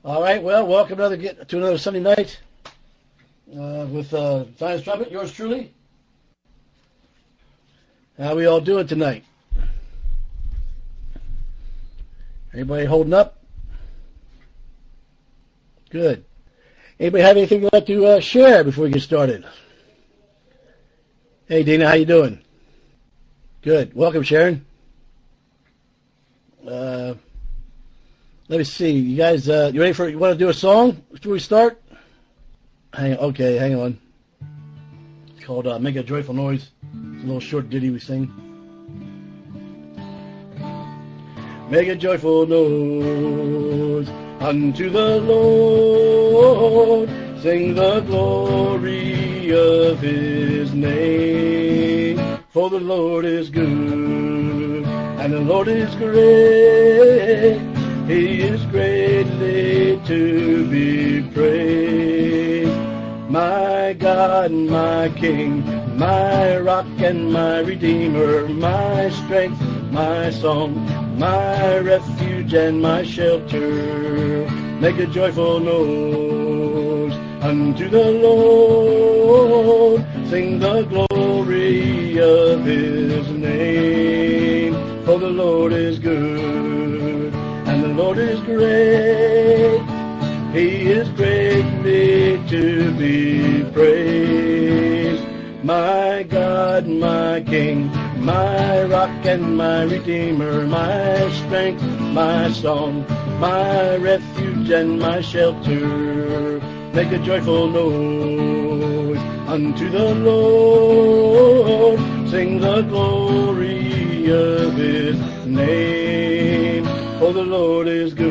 All right, well, welcome to another Sunday night with Zion's Trumpet, yours truly. How we all doing tonight? Anybody holding up? Good. Anybody have anything you'd like to share before we get started? Hey, Dina, how you doing? Good. Welcome, Sharon. Let me see. You guys, you ready you want to do a song before we start? Hang on. It's called Make a Joyful Noise. It's a little short ditty we sing. Make a joyful noise unto the Lord. Sing the glory of His name. For the Lord is good, and the Lord is great. He is greatly to be praised. My God, my King, my rock and my Redeemer, my strength, my song, my refuge and my shelter. Make a joyful noise unto the Lord. Sing the glory of His name. For the Lord is good, and the Lord is great. He is greatly to be praised. My God, my King, my rock and my Redeemer, my strength, my song, my refuge and my shelter. Make a joyful noise unto the Lord. Sing the glory of His name. For the Lord is good,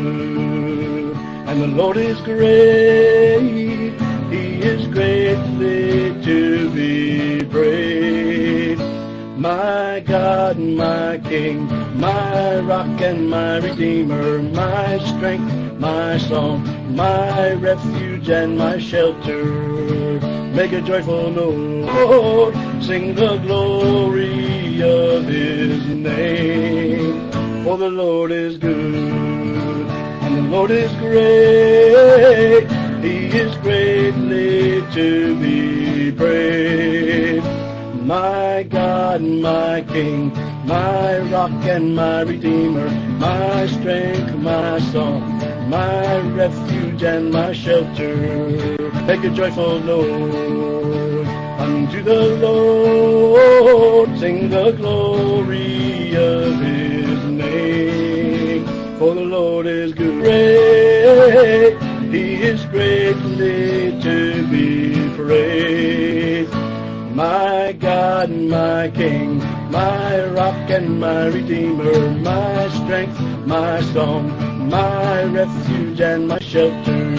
and the Lord is great. He is greatly to be praised. My God, my King, my rock and my Redeemer, my strength, my song, my refuge and my shelter. Make a joyful noise, sing the glory of His name. For the Lord is good, and the Lord is great. He is greatly to be praised. My God, my King, my rock and my Redeemer, my strength, my song, my refuge and my shelter. Make a joyful noise unto the Lord. Sing the glory of His name. For the Lord is great. He is greatly to be praised. My God, my King, my rock and my Redeemer, my strength, my song, my refuge and my shelter.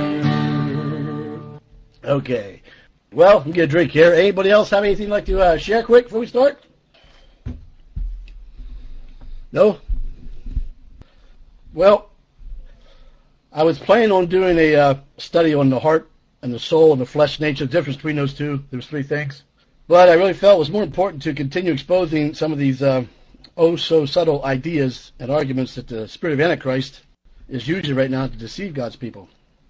Okay. Well, I'm get a drink here. Anybody else have anything like to share quick before we start? No? Well, I was planning on doing a study on the heart and the soul and the flesh nature, the difference between those two. There's three things. But I really felt it was more important to continue exposing some of these so subtle ideas and arguments that the spirit of Antichrist is using right now to deceive God's people.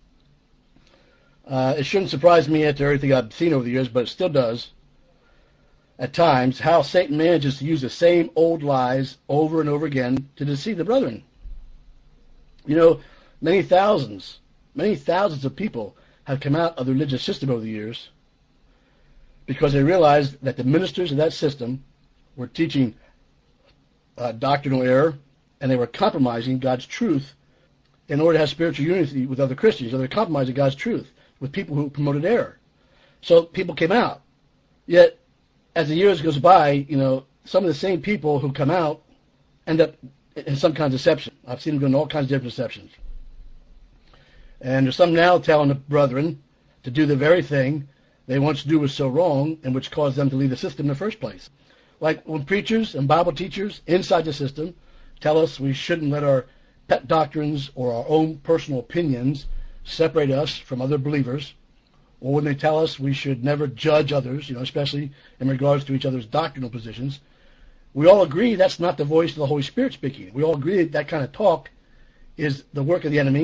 It shouldn't surprise me after everything I've seen over the years, but it still does at times, how Satan manages to use the same old lies over and over again to deceive the brethren. You know, many thousands of people have come out of the religious system over the years because they realized that the ministers of that system were teaching doctrinal error, and they were compromising God's truth in order to have spiritual unity with other Christians. So they're compromising God's truth with people who promoted error. So people came out. Yet, as the years goes by, you know, some of the same people who come out end up in some kind of deception. I've seen them doing all kinds of different deceptions. And there's some now telling the brethren to do the very thing they once knew was so wrong, and which caused them to leave the system in the first place. Like when preachers and Bible teachers inside the system tell us we shouldn't let our pet doctrines or our own personal opinions separate us from other believers, or when they tell us we should never judge others, you know, especially in regards to each other's doctrinal positions, we all agree that's not the voice of the Holy Spirit speaking. We all agree that kind of talk is the work of the enemy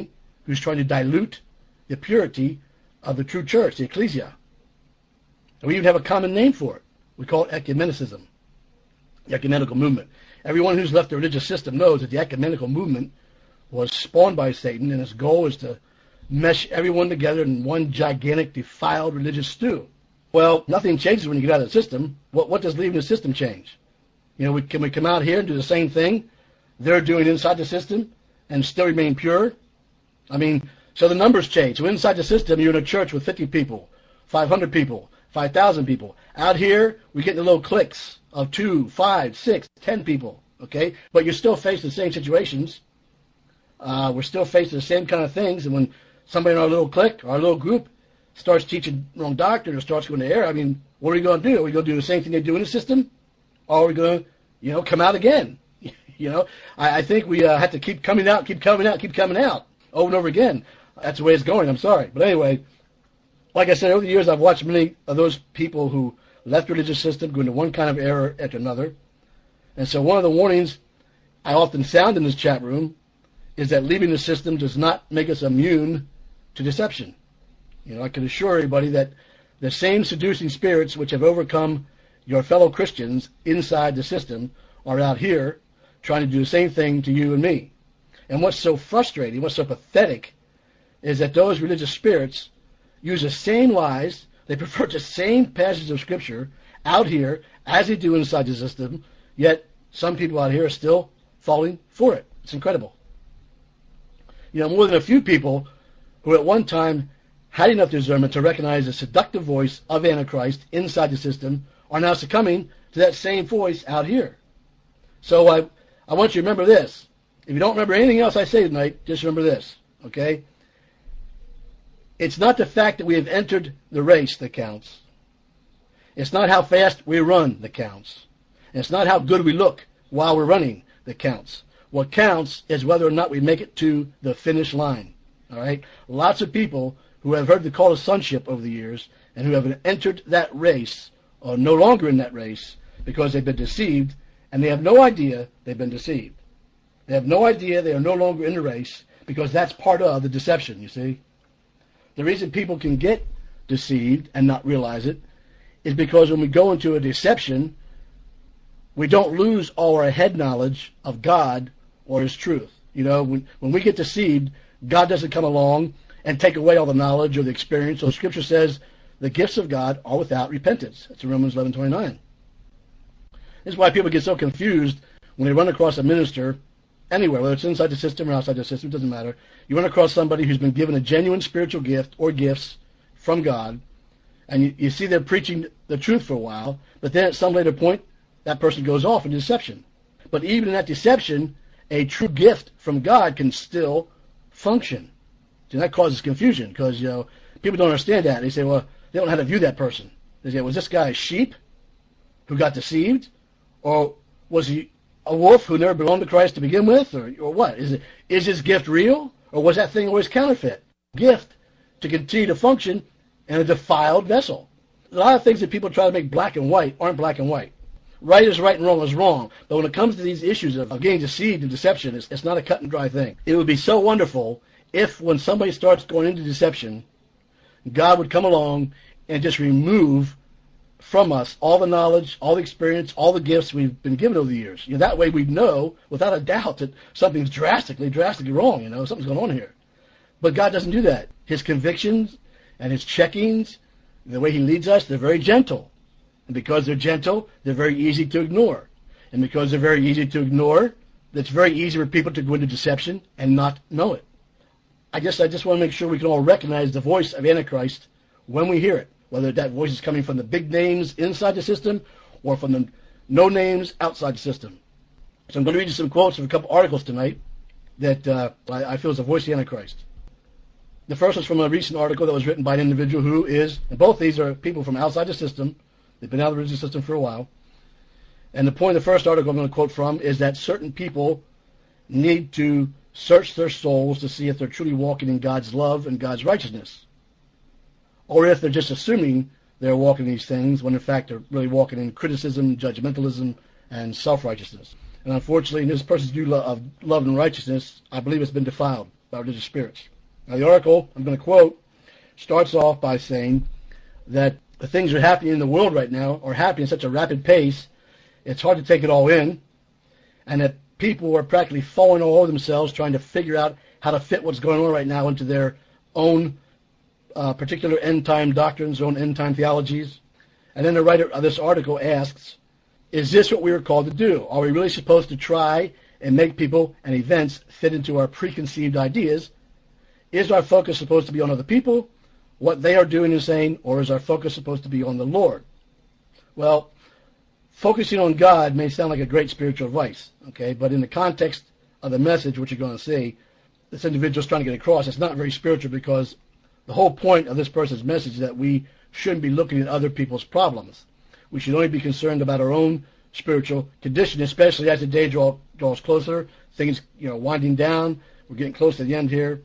who's trying to dilute the purity of the true church, the ecclesia. And we even have a common name for it. We call it ecumenicism, the ecumenical movement. Everyone who's left the religious system knows that the ecumenical movement was spawned by Satan, and its goal is to mesh everyone together in one gigantic, defiled religious stew. Well, nothing changes when you get out of the system. What does leaving the system change? Can we come out here and do the same thing they're doing inside the system and still remain pure? So the numbers change. So inside the system, you're in a church with 50 people, 500 people, 5,000 people. Out here, we get into little cliques of 2, 5, 6, 10 people, okay? But you're still facing the same situations. We're still facing the same kind of things. And when somebody in our little clique, our little group, starts teaching wrong doctrine or starts going to error, what are we going to do? Are we going to do the same thing they do in the system? Or are we going to, come out again? I think we have to keep coming out over and over again. That's the way it's going. I'm sorry. But anyway, like I said, over the years, I've watched many of those people who left the religious system go into one kind of error after another. And so one of the warnings I often sound in this chat room is that leaving the system does not make us immune to deception. I can assure everybody that the same seducing spirits which have overcome your fellow Christians inside the system are out here trying to do the same thing to you and me. And what's so frustrating, what's so pathetic, is that those religious spirits use the same lies, they prefer the same passages of Scripture out here as they do inside the system, yet some people out here are still falling for it. It's incredible. More than a few people who at one time had enough discernment to recognize the seductive voice of Antichrist inside the system are now succumbing to that same voice out here. So I want you to remember this. If you don't remember anything else I say tonight, just remember this, okay? It's not the fact that we have entered the race that counts. It's not how fast we run that counts. And it's not how good we look while we're running that counts. What counts is whether or not we make it to the finish line, all right? Lots of people who have heard the call to sonship over the years and who have entered that race are no longer in that race because they've been deceived, and they have no idea they've been deceived. They have no idea they are no longer in the race because that's part of the deception, you see. The reason people can get deceived and not realize it is because when we go into a deception, we don't lose all our head knowledge of God or His truth. When we get deceived, God doesn't come along and take away all the knowledge or the experience. So Scripture says the gifts of God are without repentance. That's in Romans 11:29. This is why people get so confused when they run across a minister anywhere, whether it's inside the system or outside the system, it doesn't matter. You run across somebody who's been given a genuine spiritual gift or gifts from God, and you see them preaching the truth for a while, but then at some later point, that person goes off in deception. But even in that deception, a true gift from God can still function. And that causes confusion because, people don't understand that. They say, well, they don't know how to view that person. They say, was this guy a sheep who got deceived? Or was he a wolf who never belonged to Christ to begin with? Or what? Is his gift real? Or was that thing always counterfeit? Gift to continue to function in a defiled vessel. A lot of things that people try to make black and white aren't black and white. Right is right and wrong is wrong. But when it comes to these issues of getting deceived and deception, it's not a cut and dry thing. It would be so wonderful if when somebody starts going into deception, God would come along and just remove from us all the knowledge, all the experience, all the gifts we've been given over the years. That way we'd know without a doubt that something's drastically wrong. Something's going on here. But God doesn't do that. His convictions and His checkings, the way He leads us, they're very gentle. And because they're gentle, they're very easy to ignore. And because they're very easy to ignore, it's very easy for people to go into deception and not know it. I just want to make sure we can all recognize the voice of Antichrist when we hear it, whether that voice is coming from the big names inside the system or from the no names outside the system. So I'm going to read you some quotes from a couple articles tonight that I feel is the voice of the Antichrist. The first was from a recent article that was written by an individual who is, and both these are people from outside the system. They've been out of the religious system for a while. And the point of the first article I'm going to quote from is that certain people need to search their souls to see if they're truly walking in God's love and God's righteousness, or if they're just assuming they're walking these things when in fact they're really walking in criticism, judgmentalism, and self-righteousness. And unfortunately, in this person's view of love and righteousness, I believe it's been defiled by religious spirits. Now, the article I'm going to quote starts off by saying that the things that are happening in the world right now are happening at such a rapid pace, it's hard to take it all in, and that people are practically falling all over themselves trying to figure out how to fit what's going on right now into their own particular end-time doctrines, own end-time theologies. And then the writer of this article asks, is this what we are called to do? Are we really supposed to try and make people and events fit into our preconceived ideas? Is our focus supposed to be on other people, what they are doing and saying, or is our focus supposed to be on the Lord? Well, focusing on God may sound like a great spiritual advice, okay? But in the context of the message, which you're going to see, this individual's trying to get across, it's not very spiritual, because the whole point of this person's message is that we shouldn't be looking at other people's problems. We should only be concerned about our own spiritual condition, especially as the day draws closer, things winding down. We're getting close to the end here.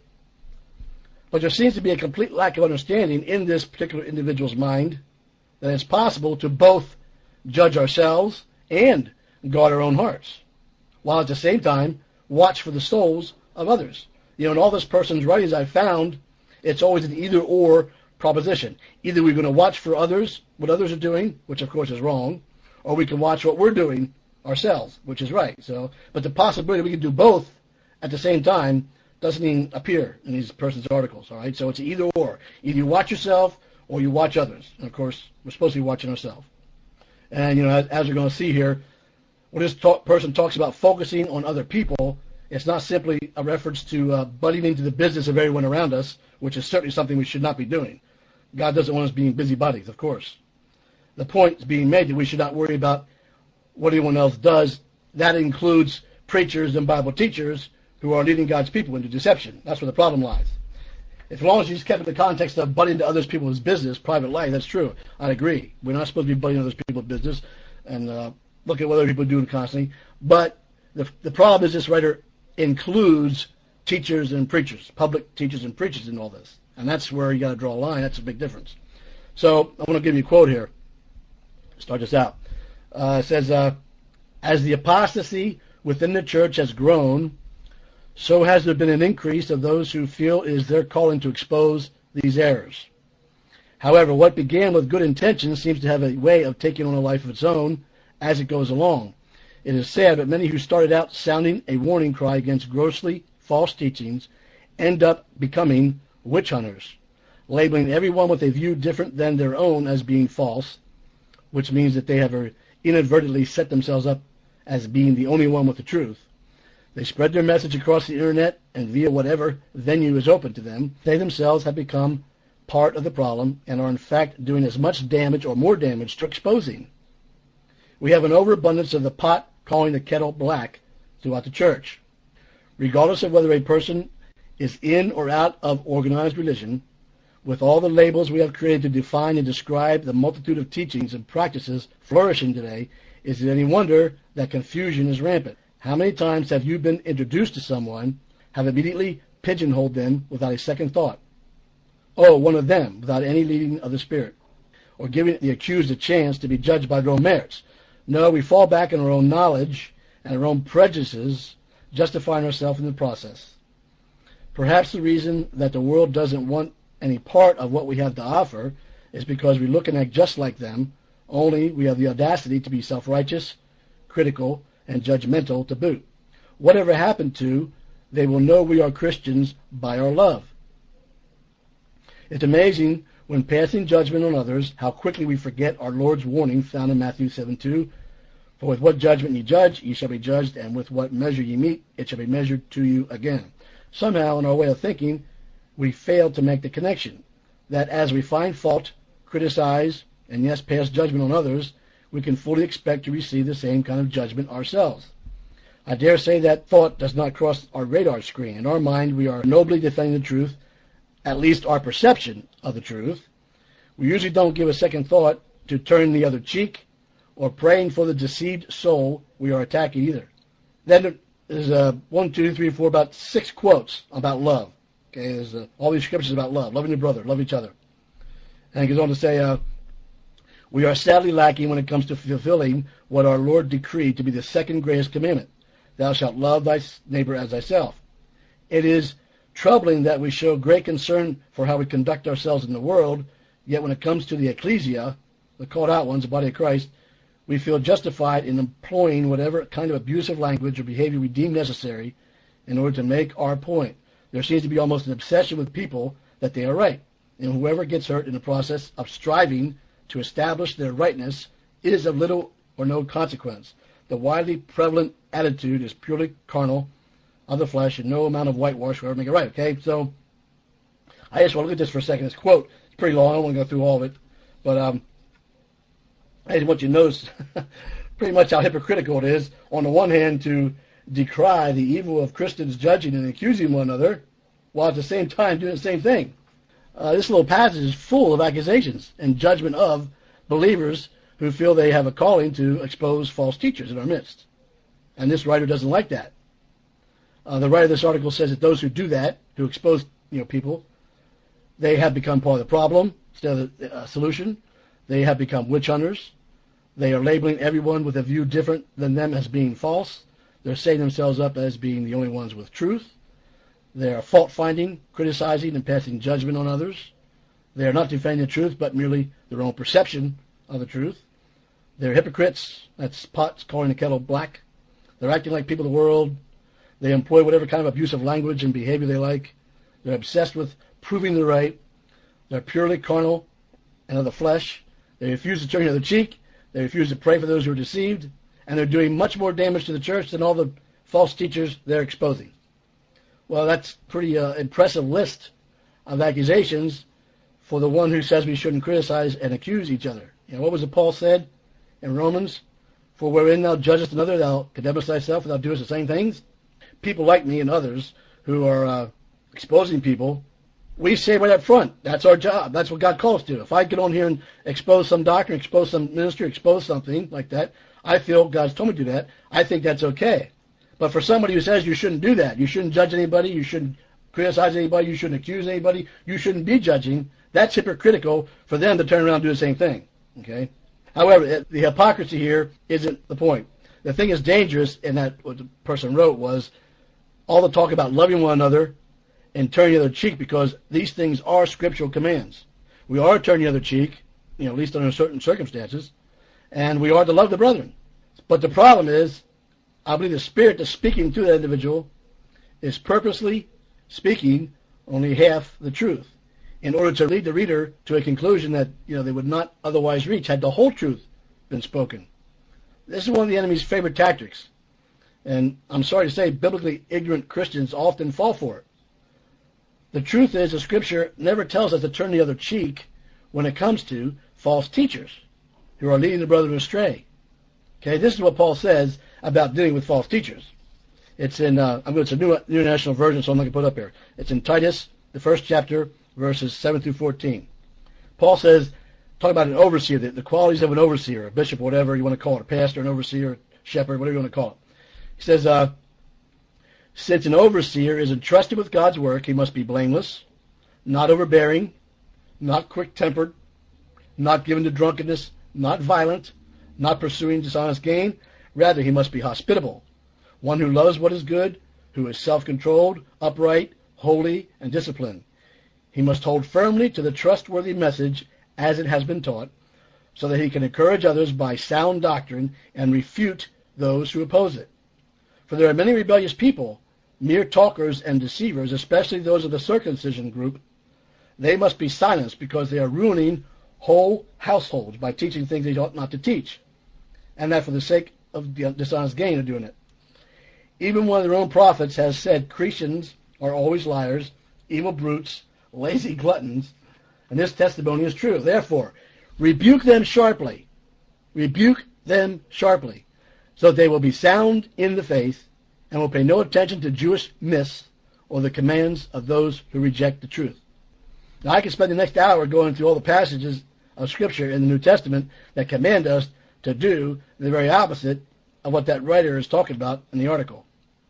But there seems to be a complete lack of understanding in this particular individual's mind that it's possible to both judge ourselves and guard our own hearts, while at the same time watch for the souls of others. In all this person's writings I've found, it's always an either-or proposition. Either we're going to watch for others, what others are doing, which of course is wrong, or we can watch what we're doing ourselves, which is right. But the possibility we can do both at the same time doesn't even appear in these person's articles, all right? So it's either or. Either you watch yourself or you watch others. And, of course, we're supposed to be watching ourselves. And, as we're going to see here, when this person talks about focusing on other people, it's not simply a reference to butting into the business of everyone around us, which is certainly something we should not be doing. God doesn't want us being busybodies, of course. The point is being made that we should not worry about what anyone else does. That includes preachers and Bible teachers who are leading God's people into deception. That's where the problem lies. As long as you just kept in the context of butting into other people's business, private life, that's true. I agree. We're not supposed to be butting into other people's business and look at what other people are doing constantly. But the problem is this writer includes teachers and preachers, public teachers and preachers in all this. And that's where you got to draw a line. That's a big difference. So I want to give you a quote here. Start this out. It says, as the apostasy within the church has grown, so has there been an increase of those who feel it is their calling to expose these errors. However, what began with good intentions seems to have a way of taking on a life of its own as it goes along. It is sad, but many who started out sounding a warning cry against grossly false teachings end up becoming witch hunters, labeling everyone with a view different than their own as being false, which means that they have inadvertently set themselves up as being the only one with the truth. They spread their message across the internet and via whatever venue is open to them. They themselves have become part of the problem and are in fact doing as much damage or more damage to exposing. We have an overabundance of the pot calling the kettle black throughout the church. Regardless of whether a person is in or out of organized religion, with all the labels we have created to define and describe the multitude of teachings and practices flourishing today, is it any wonder that confusion is rampant? How many times have you been introduced to someone, have immediately pigeonholed them without a second thought? Oh, one of them, without any leading of the Spirit, or giving the accused a chance to be judged by their own merits. No, we fall back on our own knowledge and our own prejudices, justifying ourselves in the process. Perhaps the reason that the world doesn't want any part of what we have to offer is because we look and act just like them, only we have the audacity to be self-righteous, critical, and judgmental to boot. Whatever happened to, they will know we are Christians by our love. It's amazing when passing judgment on others how quickly we forget our Lord's warning found in Matthew 7:2. For with what judgment ye judge, ye shall be judged, and with what measure ye meet, it shall be measured to you again. Somehow, in our way of thinking, we fail to make the connection that as we find fault, criticize, and yes, pass judgment on others, we can fully expect to receive the same kind of judgment ourselves. I dare say that thought does not cross our radar screen. In our mind, we are nobly defending the truth, at least our perception of the truth. We usually don't give a second thought to turn the other cheek or praying for the deceived soul we are attacking either. Then there's 1, 2, 3, 4, about 6 quotes about love. Okay, there's all these scriptures about love, loving your brother, love each other. And it goes on to say, we are sadly lacking when it comes to fulfilling what our Lord decreed to be the second greatest commandment. Thou shalt love thy neighbor as thyself. It is troubling that we show great concern for how we conduct ourselves in the world, yet when it comes to the ecclesia, the called out ones, the body of Christ, we feel justified in employing whatever kind of abusive language or behavior we deem necessary in order to make our point. There seems to be almost an obsession with people that they are right, and whoever gets hurt in the process of striving to establish their rightness is of little or no consequence. The widely prevalent attitude is purely carnal, of the flesh, and no amount of whitewash will ever make it right. Okay, so I just want to look at this for a second. This quote, it's pretty long. I don't want to go through all of it, but I just want you to notice pretty much how hypocritical it is, on the one hand, to decry the evil of Christians judging and accusing one another, while at the same time doing the same thing. This little passage is full of accusations and judgment of believers who feel they have a calling to expose false teachers in our midst. And this writer doesn't like that. The writer of this article says that those who do that, who expose people, they have become part of the problem instead of the solution. They have become witch hunters. They are labeling everyone with a view different than them as being false. They're setting themselves up as being the only ones with truth. They are fault-finding, criticizing, and passing judgment on others. They are not defending the truth, but merely their own perception of the truth. They're hypocrites. That's pots calling the kettle black. They're acting like people of the world. They employ whatever kind of abusive language and behavior they like. They're obsessed with proving they're right. They're purely carnal and of the flesh. They refuse to turn the other cheek. They refuse to pray for those who are deceived. And they're doing much more damage to the church than all the false teachers they're exposing. Well, that's a pretty impressive list of accusations for the one who says we shouldn't criticize and accuse each other. What was it Paul said in Romans? For wherein thou judgest another, thou condemnest thyself, and thou doest the same things. People like me and others who are exposing people, we say right up front, that's our job. That's what God calls us to. If I get on here and expose some doctrine, expose some ministry, expose something like that, I feel God's told me to do that. I think that's okay. But for somebody who says you shouldn't do that, you shouldn't judge anybody, you shouldn't criticize anybody, you shouldn't accuse anybody, you shouldn't be judging, that's hypocritical for them to turn around and do the same thing. Okay? However, the hypocrisy here isn't the point. The thing is dangerous, and that what the person wrote was all the talk about loving one another and turning the other cheek, because these things are scriptural commands. We are to turn the other cheek, at least under certain circumstances, and we are to love the brethren. But the problem is, I believe the spirit that's speaking to that individual is purposely speaking only half the truth in order to lead the reader to a conclusion that they would not otherwise reach had the whole truth been spoken. This is one of the enemy's favorite tactics, and I'm sorry to say biblically ignorant Christians often fall for it. The truth is the Scripture never tells us to turn the other cheek when it comes to false teachers who are leading the brethren astray. Okay, this is what Paul says about dealing with false teachers. It's in, it's a New International Version, so I'm not going to put it up here. It's in Titus, the first chapter, verses 7 through 14. Paul says, talk about an overseer, the qualities of an overseer, a bishop, whatever you want to call it, a pastor, an overseer, shepherd, whatever you want to call it. He says, since an overseer is entrusted with God's work, he must be blameless, not overbearing, not quick-tempered, not given to drunkenness, not violent, not pursuing dishonest gain. Rather, he must be hospitable, one who loves what is good, who is self-controlled, upright, holy, and disciplined. He must hold firmly to the trustworthy message as it has been taught, so that he can encourage others by sound doctrine and refute those who oppose it. For there are many rebellious people, mere talkers and deceivers, especially those of the circumcision group. They must be silenced because they are ruining whole households by teaching things they ought not to teach, and that for the sake of dishonest gain are doing it. Even one of their own prophets has said Christians are always liars, evil brutes, lazy gluttons, and this testimony is true. Therefore, rebuke them sharply. Rebuke them sharply, so that they will be sound in the faith and will pay no attention to Jewish myths or the commands of those who reject the truth. Now, I could spend the next hour going through all the passages of Scripture in the New Testament that command us to do the very opposite of what that writer is talking about in the article.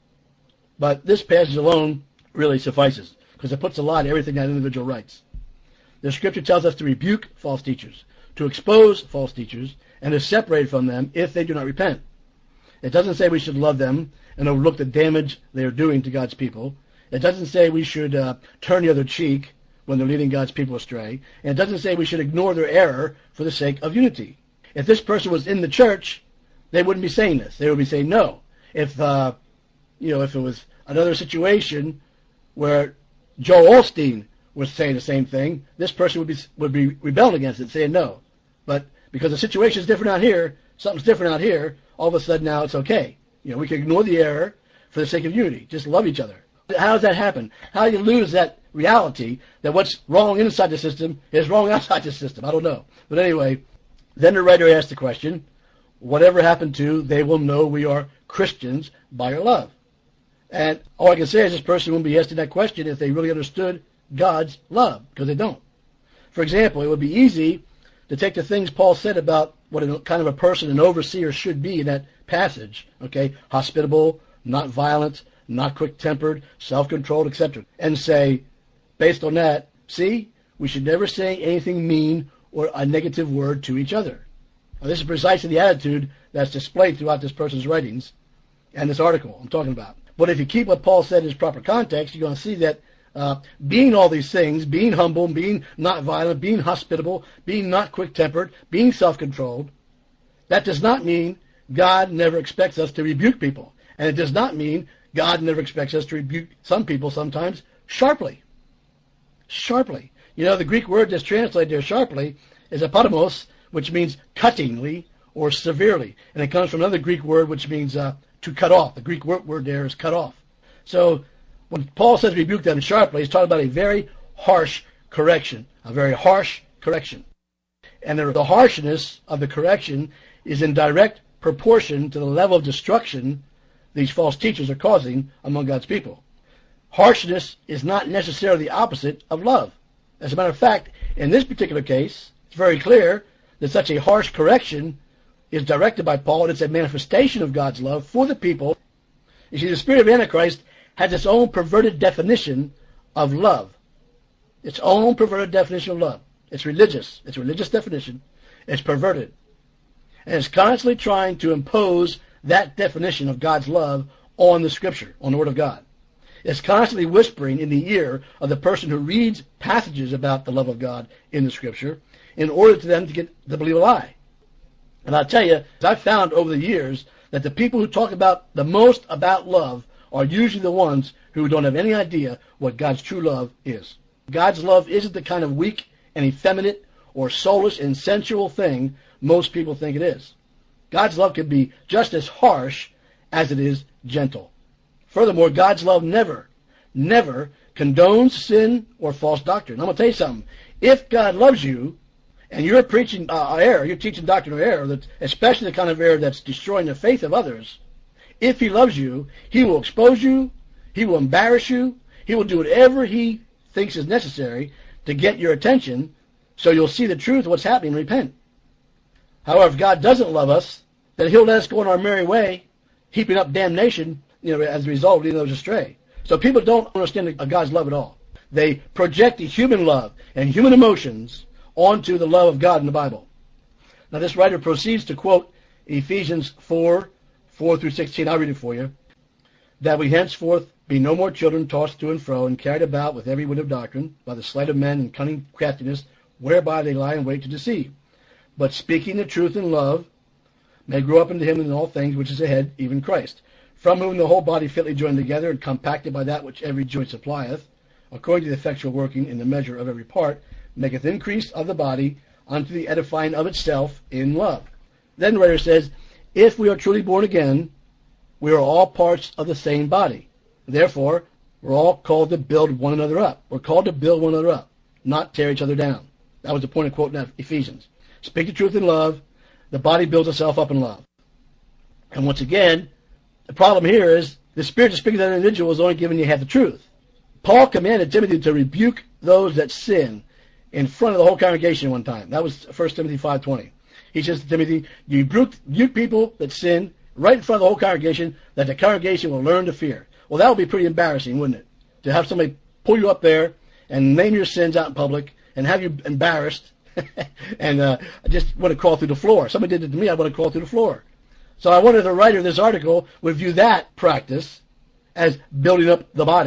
But this passage alone really suffices, because it puts a lie to everything that individual writes. The Scripture tells us to rebuke false teachers, to expose false teachers, and to separate from them if they do not repent. It doesn't say we should love them and overlook the damage they are doing to God's people. It doesn't say we should turn the other cheek when they're leading God's people astray. And it doesn't say we should ignore their error for the sake of unity. If this person was in the church, they wouldn't be saying this. They would be saying no. If if it was another situation where Joel Osteen was saying the same thing, this person would be rebelling against it, saying no. But because the situation is different out here, something's different out here, all of a sudden now it's okay. We can ignore the error for the sake of unity. Just love each other. How does that happen? How do you lose that reality that what's wrong inside the system is wrong outside the system? I don't know. But anyway, then the writer asked the question, whatever happened to, they will know we are Christians by our love. And all I can say is this person wouldn't be asking that question if they really understood God's love, because they don't. For example, it would be easy to take the things Paul said about what a kind of a person an overseer should be in that passage, okay, hospitable, not violent, not quick-tempered, self-controlled, etc., and say, based on that, see, we should never say anything mean or a negative word to each other. Now, this is precisely the attitude that's displayed throughout this person's writings and this article I'm talking about. But if you keep what Paul said in its proper context, you're going to see that being all these things, being humble, being not violent, being hospitable, being not quick-tempered, being self-controlled, that does not mean God never expects us to rebuke people. And it does not mean God never expects us to rebuke some people sometimes sharply. Sharply. The Greek word that's translated there sharply is apotomos, which means cuttingly or severely. And it comes from another Greek word which means to cut off. The Greek word there is cut off. So when Paul says rebuke them sharply, he's talking about a very harsh correction. A very harsh correction. And the harshness of the correction is in direct proportion to the level of destruction these false teachers are causing among God's people. Harshness is not necessarily the opposite of love. As a matter of fact, in this particular case, it's very clear that such a harsh correction is directed by Paul, and it's a manifestation of God's love for the people. You see, the spirit of Antichrist has its own perverted definition of love. Its own perverted definition of love. It's religious. It's a religious definition. It's perverted. And it's constantly trying to impose that definition of God's love on the Scripture, on the Word of God. It's constantly whispering in the ear of the person who reads passages about the love of God in the Scripture in order to them to get to believe a lie. And I'll tell you, I've found over the years that the people who talk about the most about love are usually the ones who don't have any idea what God's true love is. God's love isn't the kind of weak and effeminate or soulless and sensual thing most people think it is. God's love can be just as harsh as it is gentle. Furthermore, God's love never condones sin or false doctrine. I'm going to tell you something. If God loves you, and you're preaching error, you're teaching doctrine of error, especially the kind of error that's destroying the faith of others, if He loves you, He will expose you, He will embarrass you, He will do whatever He thinks is necessary to get your attention so you'll see the truth of what's happening and repent. However, if God doesn't love us, then He'll let us go on our merry way, heaping up damnation, as a result of leading those astray. So people don't understand God's love at all. They project the human love and human emotions onto the love of God in the Bible. Now this writer proceeds to quote Ephesians 4:4-16. I'll read it for you. That we henceforth be no more children tossed to and fro and carried about with every wind of doctrine by the sleight of men and cunning craftiness whereby they lie in wait to deceive. But speaking the truth in love may grow up into Him in all things which is the head, even Christ, from whom the whole body fitly joined together and compacted by that which every joint supplieth, according to the effectual working in the measure of every part, maketh increase of the body unto the edifying of itself in love. Then the writer says, if we are truly born again, we are all parts of the same body. Therefore, we're all called to build one another up. We're called to build one another up, not tear each other down. That was the point of quoting Ephesians. Speak the truth in love. The body builds itself up in love. And once again, the problem here is the Spirit speaking to that individual is only giving you half the truth. Paul commanded Timothy to rebuke those that sin in front of the whole congregation one time. That was 1 Timothy 5:20. He says to Timothy, you rebuke people that sin right in front of the whole congregation, that the congregation will learn to fear. Well, that would be pretty embarrassing, wouldn't it? To have somebody pull you up there and name your sins out in public and have you embarrassed and I just want to crawl through the floor. Somebody did it to me, I want to crawl through the floor. So I wondered if the writer of this article would view that practice as building up the body.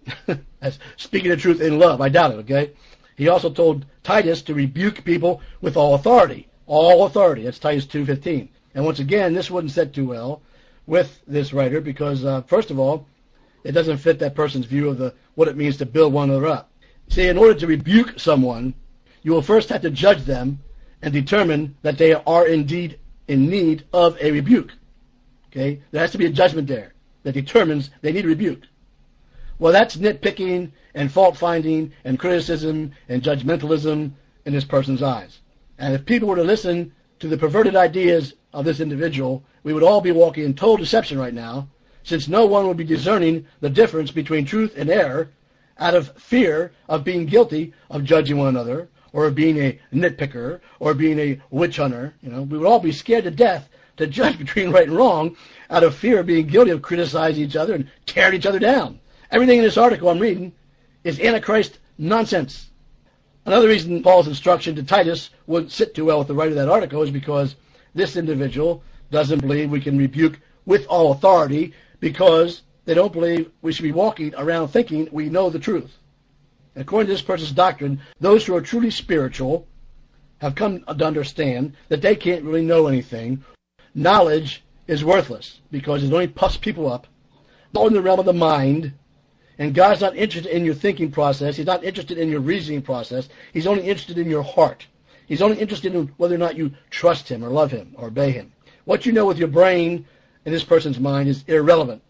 That's speaking the truth in love. I doubt it, okay? He also told Titus to rebuke people with all authority. All authority. That's Titus 2:15. And once again, this wouldn't set too well with this writer because, first of all, it doesn't fit that person's view of what it means to build one another up. See, in order to rebuke someone, you will first have to judge them and determine that they are indeed in need of a rebuke. Okay? There has to be a judgment there that determines they need rebuke. Well, that's nitpicking and fault-finding and criticism and judgmentalism in this person's eyes. And if people were to listen to the perverted ideas of this individual, we would all be walking in total deception right now, since no one would be discerning the difference between truth and error out of fear of being guilty of judging one another, or of being a nitpicker, or being a witch hunter. We would all be scared to death to judge between right and wrong out of fear of being guilty of criticizing each other and tearing each other down. Everything in this article I'm reading is Antichrist nonsense. Another reason Paul's instruction to Titus wouldn't sit too well with the writer of that article is because this individual doesn't believe we can rebuke with all authority because they don't believe we should be walking around thinking we know the truth. According to this person's doctrine, those who are truly spiritual have come to understand that they can't really know anything. Knowledge is worthless because it only puffs people up, all in the realm of the mind. And God's not interested in your thinking process. He's not interested in your reasoning process. He's only interested in your heart. He's only interested in whether or not you trust him or love him or obey him. What you know with your brain in this person's mind is irrelevant.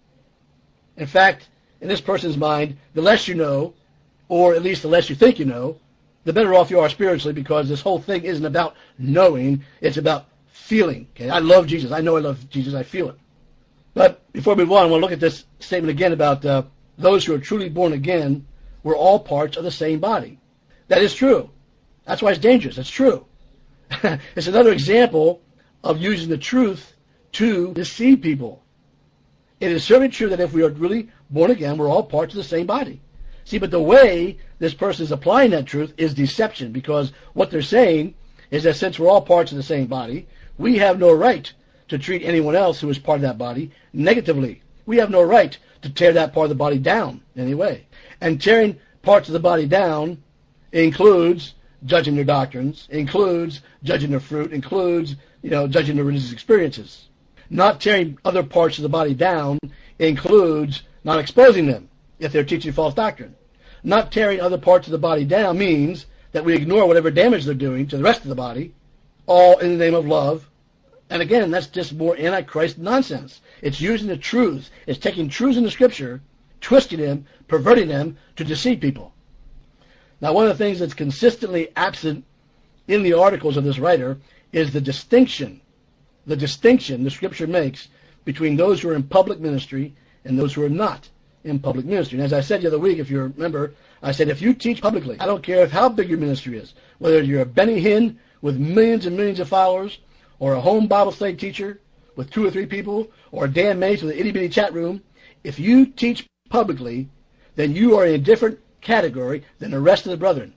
In fact, in this person's mind, the less you know, or at least the less you think you know, the better off you are spiritually, because this whole thing isn't about knowing. It's about feeling. Okay? I love Jesus. I know I love Jesus. I feel it. But before we move on, I want to look at this statement again about those who are truly born again were all parts of the same body. That is true. That's why it's dangerous. It's true. It's another example of using the truth to deceive people. It is certainly true that if we are really born again, we're all parts of the same body. See, but the way this person is applying that truth is deception, because what they're saying is that since we're all parts of the same body, we have no right to treat anyone else who is part of that body negatively. We have no right to tear that part of the body down in any way. And tearing parts of the body down includes judging their doctrines, includes judging their fruit, includes, judging their religious experiences. Not tearing other parts of the body down includes not exposing them if they're teaching false doctrine. Not tearing other parts of the body down means that we ignore whatever damage they're doing to the rest of the body, all in the name of love. And again, that's just more Antichrist nonsense. It's using the truths. It's taking truths in the Scripture, twisting them, perverting them to deceive people. Now, one of the things that's consistently absent in the articles of this writer is the distinction the Scripture makes between those who are in public ministry and those who are not in public ministry. And as I said the other week, if you remember, I said if you teach publicly, I don't care how big your ministry is, whether you're a Benny Hinn with millions and millions of followers, or a home Bible study teacher with 2 or 3 people, or a Dan Mace with an itty-bitty chat room, if you teach publicly, then you are in a different category than the rest of the brethren.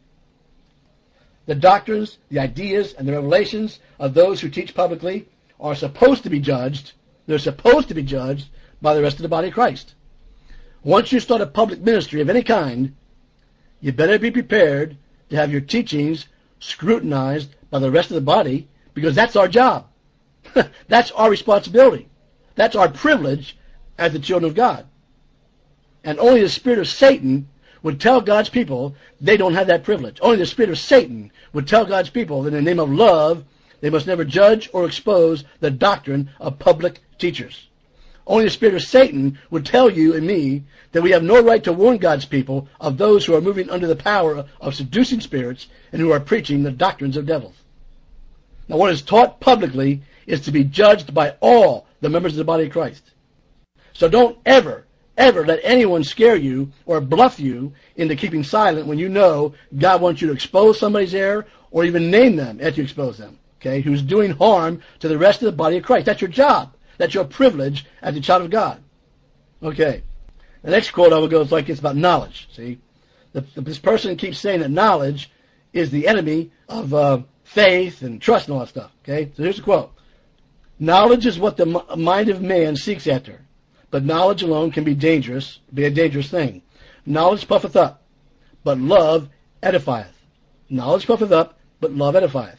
The doctrines, the ideas, and the revelations of those who teach publicly are supposed to be judged. They're supposed to be judged by the rest of the body of Christ. Once you start a public ministry of any kind, you better be prepared to have your teachings scrutinized by the rest of the body, because that's our job. That's our responsibility. That's our privilege as the children of God. And only the spirit of Satan would tell God's people they don't have that privilege. Only the spirit of Satan would tell God's people that in the name of love, they must never judge or expose the doctrine of public teachers. Only the spirit of Satan would tell you and me that we have no right to warn God's people of those who are moving under the power of seducing spirits and who are preaching the doctrines of devils. Now, what is taught publicly is to be judged by all the members of the body of Christ. So don't ever let anyone scare you or bluff you into keeping silent when you know God wants you to expose somebody's error or even name them as you expose them, okay, who's doing harm to the rest of the body of Christ. That's your job. That's your privilege as a child of God. Okay. The next quote I will go is like it's about knowledge. See, this person keeps saying that knowledge is the enemy of faith and trust and all that stuff. Okay, so here's the quote. Knowledge is what the mind of man seeks after, but knowledge alone can be a dangerous thing. knowledge puffeth up, but love edifieth. Knowledge puffeth up, but love edifieth.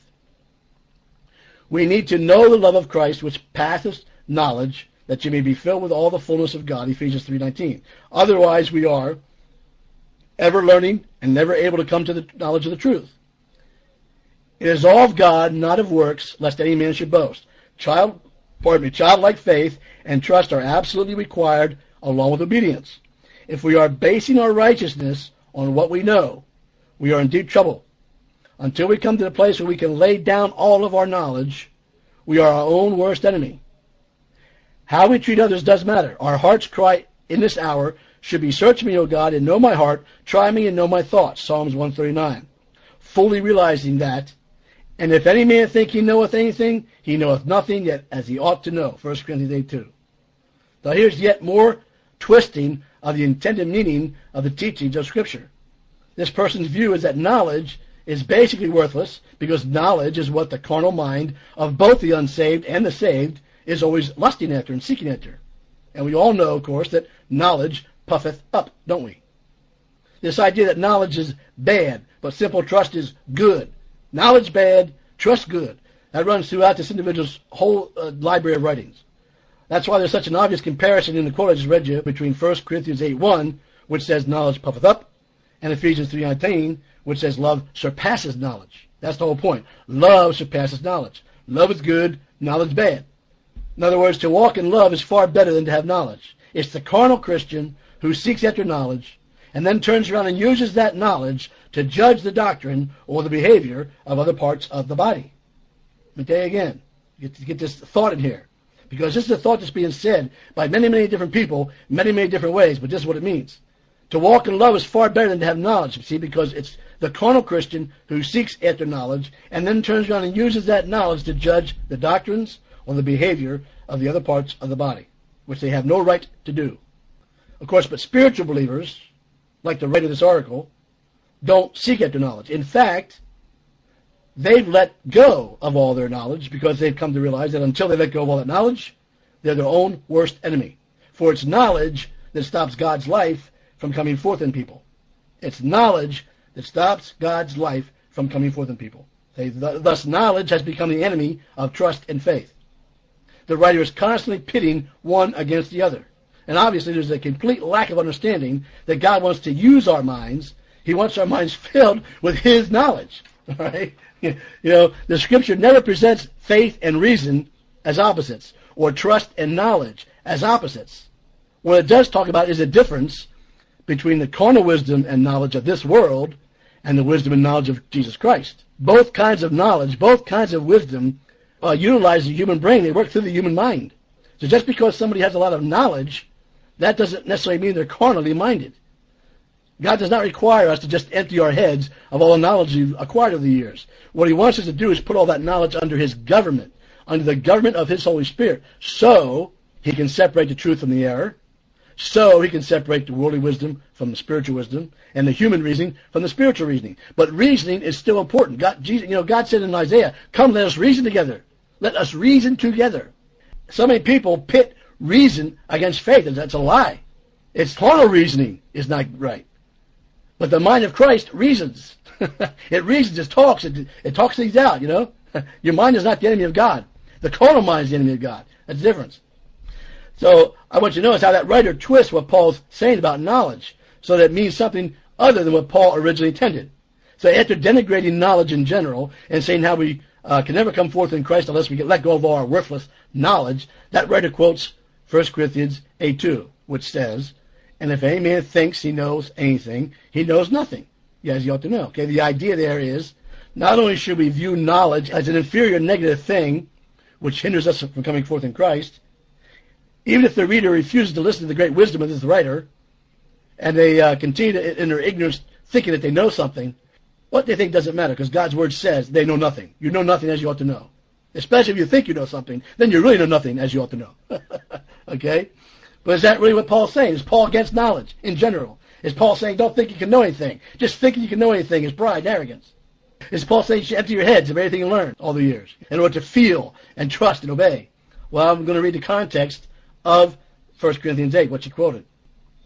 We need to know the love of Christ, which passeth knowledge, that you may be filled with all the fullness of God, Ephesians 3:19. Otherwise we are ever learning and never able to come to the knowledge of the truth. It is all of God, not of works, lest any man should boast. Childlike faith and trust are absolutely required along with obedience. If we are basing our righteousness on what we know, we are in deep trouble. Until we come to the place where we can lay down all of our knowledge, we are our own worst enemy. How we treat others does matter. Our heart's cry in this hour should be, search me, O God, and know my heart. Try me and know my thoughts. Psalms 139. Fully realizing that, and if any man think he knoweth anything, he knoweth nothing yet as he ought to know. 1 Corinthians 8:2. Now here's yet more twisting of the intended meaning of the teachings of Scripture. This person's view is that knowledge is basically worthless because knowledge is what the carnal mind of both the unsaved and the saved is always lusting after and seeking after. And we all know, of course, that knowledge puffeth up, don't we? This idea that knowledge is bad, but simple trust is good. Knowledge bad, trust good. That runs throughout this individual's whole library of writings. That's why there's such an obvious comparison in the quote I just read you between 1 Corinthians 8:1, which says knowledge puffeth up, and Ephesians 3:19, which says love surpasses knowledge. That's the whole point. Love surpasses knowledge. Love is good, knowledge bad. In other words, to walk in love is far better than to have knowledge. It's the carnal Christian who seeks after knowledge and then turns around and uses that knowledge to judge the doctrine or the behavior of other parts of the body. Let me tell you again, get this thought in here, because this is a thought that's being said by many, many different people, many, many different ways, but this is what it means. To walk in love is far better than to have knowledge, see, because it's the carnal Christian who seeks after knowledge and then turns around and uses that knowledge to judge the doctrines or the behavior of the other parts of the body, which they have no right to do. Of course, but spiritual believers, like the writer of this article, don't seek after knowledge. In fact, they've let go of all their knowledge because they've come to realize that until they let go of all that knowledge, they're their own worst enemy. For it's knowledge that stops God's life from coming forth in people. It's knowledge that stops God's life from coming forth in people. Thus, knowledge has become the enemy of trust and faith. The writer is constantly pitting one against the other. And obviously there's a complete lack of understanding that God wants to use our minds. He wants our minds filled with His knowledge. All right? You know, the Scripture never presents faith and reason as opposites, or trust and knowledge as opposites. What it does talk about is a difference between the carnal wisdom and knowledge of this world and the wisdom and knowledge of Jesus Christ. Both kinds of knowledge, both kinds of wisdom utilize the human brain. They work through the human mind. So just because somebody has a lot of knowledge, that doesn't necessarily mean they're carnally minded. God does not require us to just empty our heads of all the knowledge we've acquired over the years. What He wants us to do is put all that knowledge under His government, under the government of His Holy Spirit, so He can separate the truth from the error, so He can separate the worldly wisdom from the spiritual wisdom, and the human reasoning from the spiritual reasoning. But reasoning is still important. God said in Isaiah, "Come, let us reason together. Let us reason together." So many people pit reason against faith, and that's a lie. It's carnal reasoning is not right. But the mind of Christ reasons. It reasons, it talks things out, you know. Your mind is not the enemy of God. The carnal mind is the enemy of God. That's the difference. So I want you to notice how that writer twists what Paul's saying about knowledge so that it means something other than what Paul originally intended. So after denigrating knowledge in general and saying how we can never come forth in Christ unless we let go of all our worthless knowledge, that writer quotes 1 Corinthians 8:2, which says, "And if any man thinks he knows anything, he knows nothing, as he ought to know." Okay, the idea there is not only should we view knowledge as an inferior negative thing, which hinders us from coming forth in Christ, even if the reader refuses to listen to the great wisdom of this writer, and they continue in their ignorance thinking that they know something, what they think doesn't matter, because God's Word says they know nothing. You know nothing as you ought to know. Especially if you think you know something, then you really know nothing as you ought to know. Okay? But is that really what Paul's saying? Is Paul against knowledge in general? Is Paul saying don't think you can know anything? Just thinking you can know anything is pride and arrogance. Is Paul saying you should empty your heads of everything you learned all the years in order to feel and trust and obey? Well, I'm going to read the context of 1 Corinthians 8, what you quoted.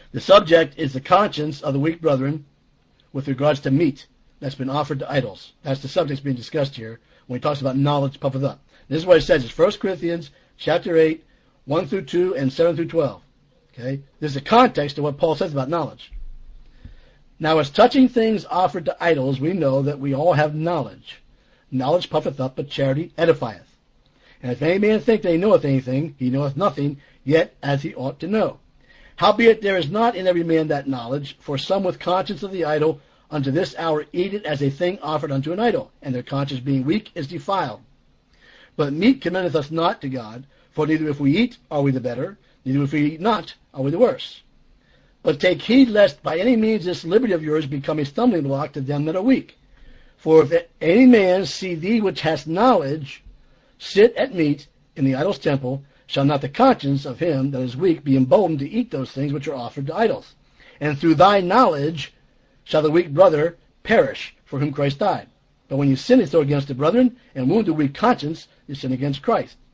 The subject is the conscience of the weak brethren with regards to meat that's been offered to idols. That's the subject being discussed here when he talks about knowledge puffeth up. This is what it says. It's 1 Corinthians chapter 8, 1 through 2, and 7 through 12. Okay? This is the context of what Paul says about knowledge. Now, as touching things offered to idols, we know that we all have knowledge. Knowledge puffeth up, but charity edifieth. And if any man think that he knoweth anything, he knoweth nothing, yet as he ought to know. Howbeit there is not in every man that knowledge, for some with conscience of the idol unto this hour eat it as a thing offered unto an idol, and their conscience being weak is defiled. But meat commendeth us not to God, for neither if we eat are we the better, neither if we eat not are we the worse. But take heed lest by any means this liberty of yours become a stumbling block to them that are weak. For if any man see thee which hast knowledge sit at meat in the idol's temple, shall not the conscience of him that is weak be emboldened to eat those things which are offered to idols? And through thy knowledge shall the weak brother perish, for whom Christ died. But when you sin so against the brethren, and wound the weak conscience, you sin against Christ.